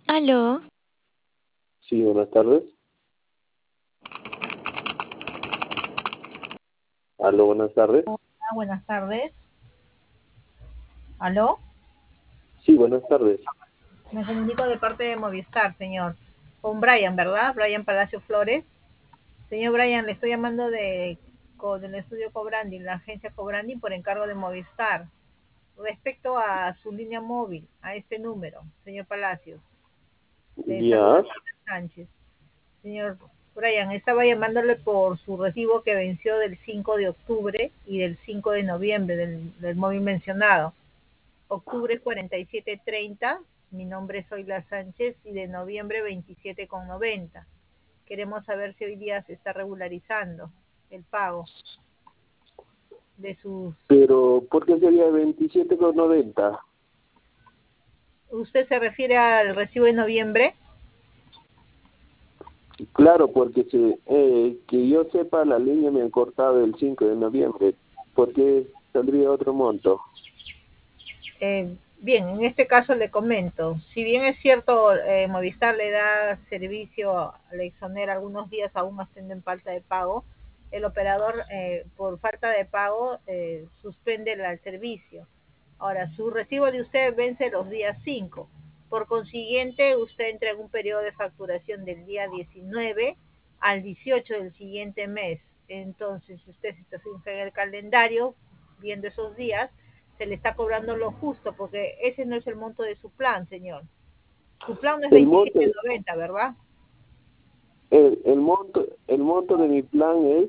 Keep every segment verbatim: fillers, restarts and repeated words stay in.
Aló, Sí, buenas tardes. Aló, buenas tardes. Ah, buenas tardes. ¿Aló? Sí, buenas tardes. Me comunico de parte de Movistar, señor. Con Brian, ¿verdad? Brian Palacio Flores. Señor Brian, le estoy llamando de co- del estudio Cobranding, la agencia Cobranding, por encargo de Movistar. Respecto a su línea móvil, a este número, señor Palacios. Le saluda Ya, Silvia Sánchez. Señor Brian, estaba llamándole por su recibo que venció del cinco de octubre y del cinco de noviembre del, del móvil mencionado. Octubre cuarenta y siete treinta, mi nombre es Oila Sánchez, y de noviembre veintisiete con noventa. Queremos saber si hoy día se está regularizando el pago de sus... pero ¿por qué sería veintisiete con noventa? ¿Usted se refiere al recibo de noviembre? Claro, porque se, eh, que yo sepa, la línea me han cortado el cinco de noviembre. ¿Por qué saldría otro monto? Eh, bien, en este caso le comento, si bien es cierto, eh, Movistar le da servicio, le exonera algunos días aún estando en falta de pago, el operador eh, por falta de pago eh, suspende el, el servicio. Ahora, su recibo de usted vence los días cinco. Por consiguiente, usted entra en un periodo de facturación del día diecinueve al dieciocho del siguiente mes. Entonces, si usted se fija en el calendario, viendo esos días, se le está cobrando lo justo, porque ese no es el monto de su plan, señor. Su plan no es El monto, veintisiete noventa, ¿verdad? el, el monto, el monto de mi plan es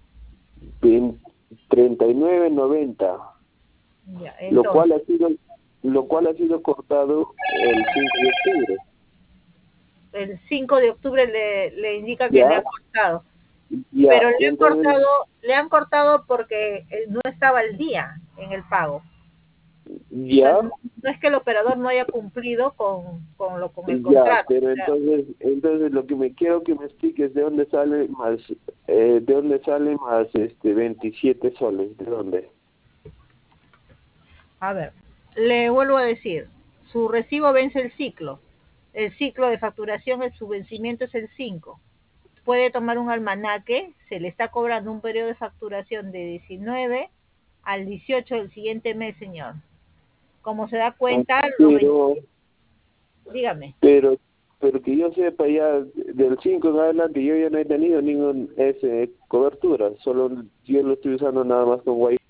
treinta y nueve noventa, Ya, lo cual entonces, ha sido, lo cual ha sido cortado el cinco de octubre. el cinco de octubre le, le indica que le Ya, han cortado, ya, pero le han entonces, cortado, le han cortado porque eh, no estaba el día en el pago. O sea, ya. no, no es que el operador no haya cumplido con, con, lo, con el Ya, contrato. pero O sea, entonces, entonces lo que me quiero que me expliques de dónde sale más, eh, de dónde sale más este veintisiete soles, ¿de dónde? a ver, le vuelvo a decir, su recibo vence el ciclo. El ciclo de facturación, el, su vencimiento es el cinco. Puede tomar un almanaque, se le está cobrando un periodo de facturación de diecinueve al dieciocho del siguiente mes, señor. Como se da Ah, cuenta, los veinte, Pero, dígame. pero, pero que yo sepa ya del cinco en adelante yo ya no he tenido ningún ese cobertura, solo yo lo estoy usando nada más con Wi-Fi.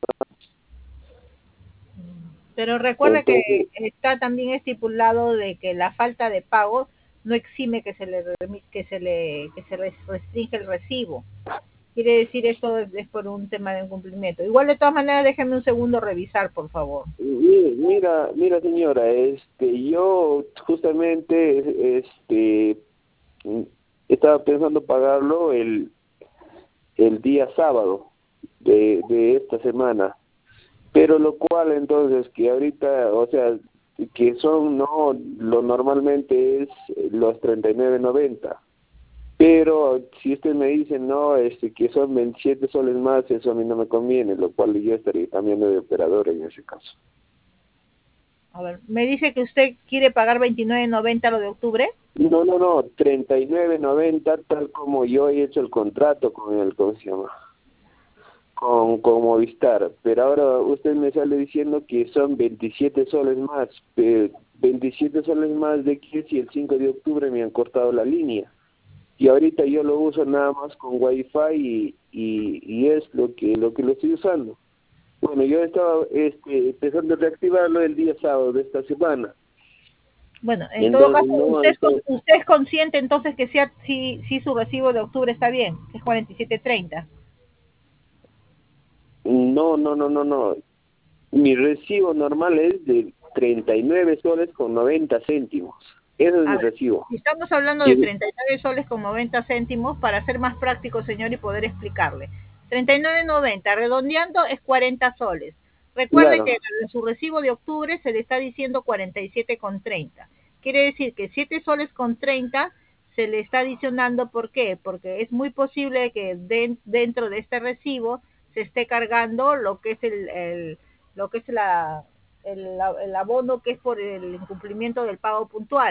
Pero recuerde que Entonces, está también estipulado de que la falta de pago no exime que se le que se le que se restringe el recibo. Quiere decir esto es, es por un tema de incumplimiento. Igual de todas maneras déjeme un segundo revisar, por favor. mi- mira, mira señora, este, yo justamente, este, estaba pensando pagarlo el el día sábado de, de esta semana. Pero lo cual entonces que ahorita, o sea, que son, no, lo normalmente es los treinta y nueve noventa. Pero si usted me dice, no, este, que son veintisiete soles más, eso a mí no me conviene, lo cual yo estaría cambiando de operador en ese caso. A ver, me dice que usted quiere pagar veintinueve noventa lo de octubre. No, no, no, treinta y nueve noventa tal como yo he hecho el contrato con el, ¿cómo se llama? con, con Movistar, pero ahora usted me sale diciendo que son veintisiete soles más, pero veintisiete soles más de que si el cinco de octubre me han cortado la línea y ahorita yo lo uso nada más con Wi-Fi y, y, y es lo que lo que lo estoy usando. Bueno, yo estaba este, empezando a reactivarlo el día sábado de esta semana, Bueno, en todo entonces caso, no, usted es, entonces, usted es consciente entonces que sea, si, si su recibo de octubre está bien, que es cuarenta y siete treinta. no, no, no, no, no, mi recibo normal es de treinta y nueve soles con noventa céntimos, ese es A mi ver, recibo. si estamos hablando de Y, treinta y nueve soles con noventa céntimos, para ser más práctico, señor, y poder explicarle. treinta y nueve noventa, redondeando, es cuarenta soles. Recuerde que claro, en su recibo de octubre se le está diciendo cuarenta y siete con treinta. Quiere decir que siete soles con treinta se le está adicionando. ¿Por qué? Porque es muy posible que de, dentro de este recibo se esté cargando lo que es el, el lo que es la, el, el abono que es por el incumplimiento del pago puntual,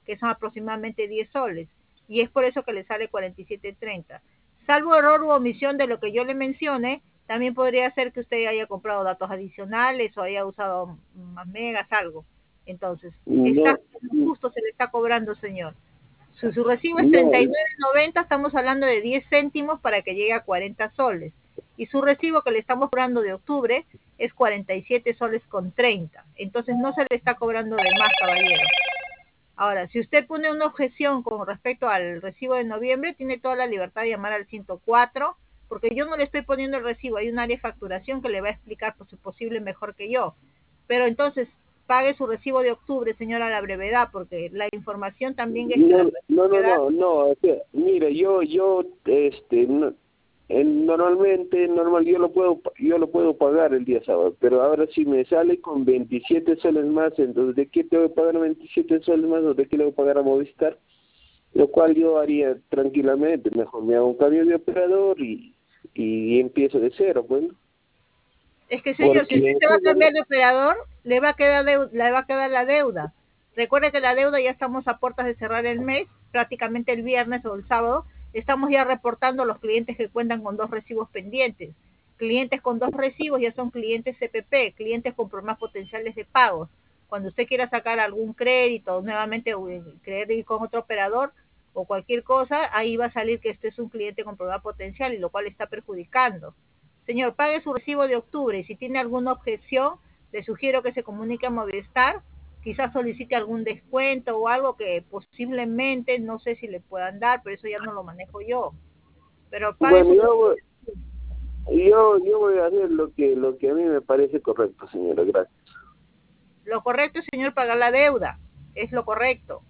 que son aproximadamente diez soles, y es por eso que le sale cuarenta y siete treinta. Salvo error u omisión de lo que yo le mencione, también podría ser que usted haya comprado datos adicionales o haya usado más megas, algo. Entonces, está No, justo se le está cobrando, señor. Si su recibo es no, treinta y nueve noventa, estamos hablando de diez céntimos para que llegue a cuarenta soles. Y su recibo que le estamos cobrando de octubre es cuarenta y siete soles con treinta. Entonces no se le está cobrando de más, caballero. Ahora, si usted pone una objeción con respecto al recibo de noviembre, tiene toda la libertad de llamar al ciento cuatro, porque yo no le estoy poniendo el recibo, hay un área de facturación que le va a explicar por su posible mejor que yo. Pero entonces, pague su recibo de octubre, señora, a la brevedad, porque la información también es que la no, no, no, brevedad. no, no, o sea, mire, yo, yo, este, no, en- normalmente, normal, yo lo puedo, yo lo puedo pagar el día sábado, pero ahora si me sale con veintisiete soles más, entonces, ¿de qué tengo que pagar veintisiete soles más o de qué le voy a pagar a Movistar? Lo cual yo haría tranquilamente, mejor me hago un cambio de operador y, y empiezo de cero, bueno, Es que, señor, si usted porque, se va a cambiar de operador, le va a quedar deu- le va a quedar la deuda. Recuerde que la deuda ya estamos a puertas de cerrar el mes, prácticamente el viernes o el sábado. Estamos ya reportando a los clientes que cuentan con dos recibos pendientes. Clientes con dos recibos ya son clientes C P P, clientes con problemas potenciales de pagos. Cuando usted quiera sacar algún crédito, nuevamente querer ir con otro operador o cualquier cosa, ahí va a salir que este es un cliente con problema potencial y lo cual está perjudicando. Señor, pague su recibo de octubre y si tiene alguna objeción, le sugiero que se comunique a Movistar, quizás solicite algún descuento o algo que posiblemente, no sé si le puedan dar, pero eso ya no lo manejo yo. Pero pague bueno, su yo, recibo. voy- yo, yo voy a hacer lo que, lo que a mí me parece correcto, señora, gracias. Lo correcto, señor, pagar la deuda. Es lo correcto.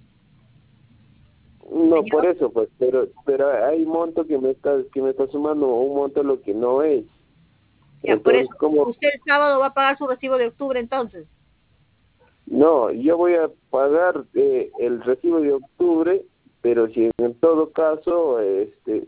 No, por Señor, eso, pues, pero, pero hay monto que me está, que me está sumando un monto lo que no es. ya, por eso, Entonces, ¿cómo? usted el sábado va a pagar su recibo de octubre entonces. No, yo voy a pagar eh, el recibo de octubre, pero si en todo caso, este,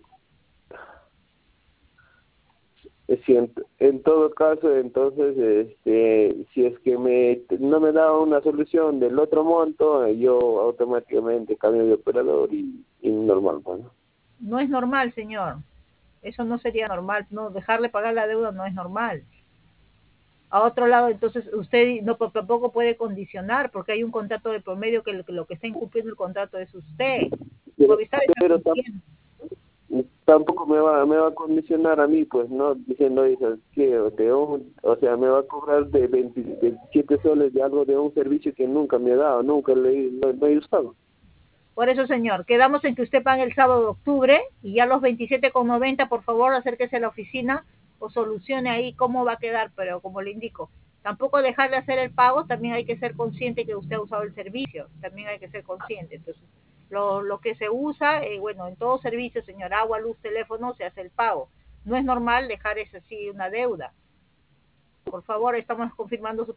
si en, en todo caso, entonces, este, si es que me no me da una solución del otro monto, eh, yo automáticamente cambio de operador y, y normal, bueno. No es normal, señor. Eso no sería normal. No, dejarle pagar la deuda no es normal. A otro lado, entonces usted no tampoco puede condicionar porque hay un contrato de promedio que lo, que lo que está incumpliendo el contrato es usted. Pero, Movistar está pero tam- cumpliendo. tampoco me va me va a condicionar a mí, pues, no diciendo eso, que de un, o sea, me va a cobrar de veinte veintisiete soles de algo de un servicio que nunca me ha dado, nunca le lo, lo he usado. Por eso, señor, quedamos en que usted pague el sábado de octubre y ya los veintisiete con noventa, por favor, acérquese a la oficina o solucione ahí cómo va a quedar, pero como le indico, tampoco dejar de hacer el pago, también hay que ser consciente que usted ha usado el servicio, también hay que ser consciente. Entonces, lo, lo que se usa, eh, bueno, en todo servicio, señor, agua, luz, teléfono, se hace el pago. No es normal dejar eso así una deuda. Por favor, estamos confirmando su